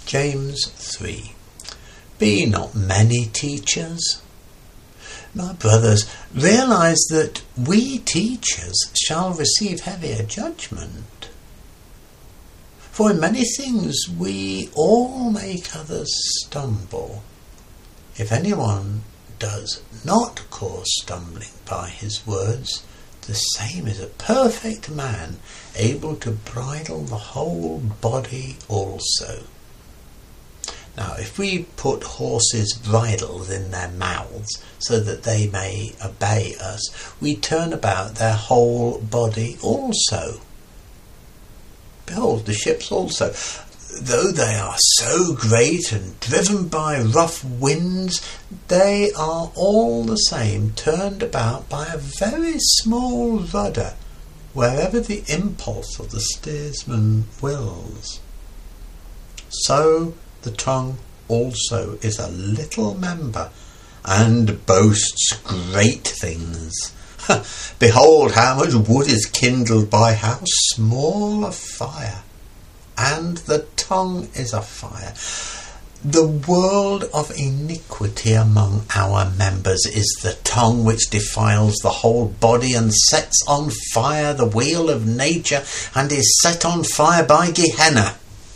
James 3. Be not many teachers. My brothers, realize that we teachers shall receive heavier judgment. For in many things we all make others stumble. If anyone does not cause stumbling by his words, the same is a perfect man, able to bridle the whole body also. Now, if we put horses' bridles in their mouths so that they may obey us, we turn about their whole body also. Behold, the ships also, though they are so great and driven by rough winds, they are all the same turned about by a very small rudder, wherever the impulse of the steersman wills. So the tongue also is a little member, and boasts great things. Behold, how much wood is kindled by how small a fire, and the tongue is a fire. The world of iniquity among our members is the tongue, which defiles the whole body and sets on fire the wheel of nature, and is set on fire by Gehenna.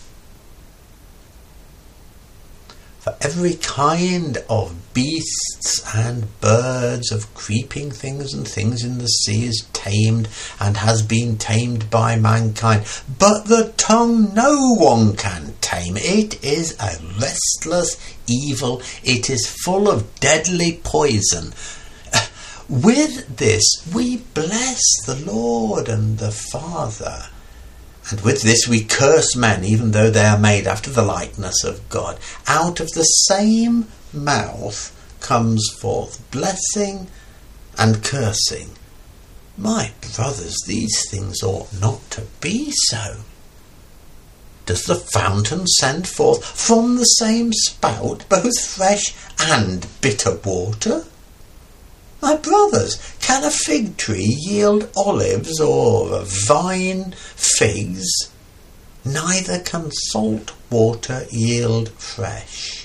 For every kind of beasts and birds, of creeping things and things in the sea is tamed, and has been tamed by mankind. But the tongue no one can tame. It is a restless evil. It is full of deadly poison. With this we bless the Lord and the Father. And with this we curse men, even though they are made after the likeness of God. Out of the same mouth comes forth blessing and cursing. My brothers, these things ought not to be so. Does the fountain send forth from the same spout both fresh and bitter water? My brothers, can a fig tree yield olives, or a vine figs? Neither can salt water yield fresh.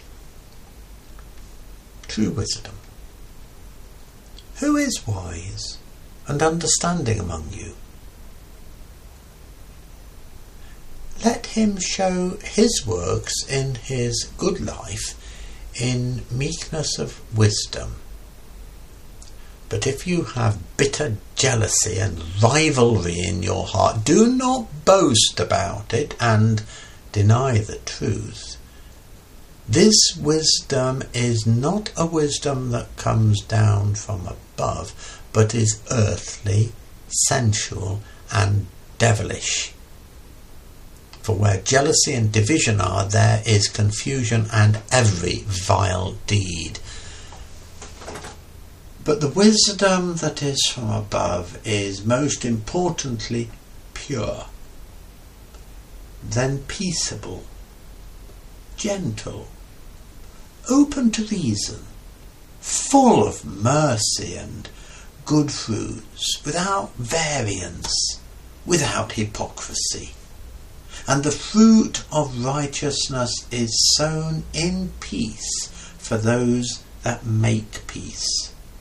True wisdom. Who is wise and understanding among you? Let him show his works in his good life in meekness of wisdom. But if you have bitter jealousy and rivalry in your heart, do not boast about it and deny the truth. This wisdom is not a wisdom that comes down from above, but is earthly, sensual, and devilish. For where jealousy and division are, there is confusion and every vile deed. But the wisdom that is from above is most importantly pure, then peaceable, gentle, open to reason, full of mercy and good fruits, without variance, without hypocrisy. And the fruit of righteousness is sown in peace for those that make peace.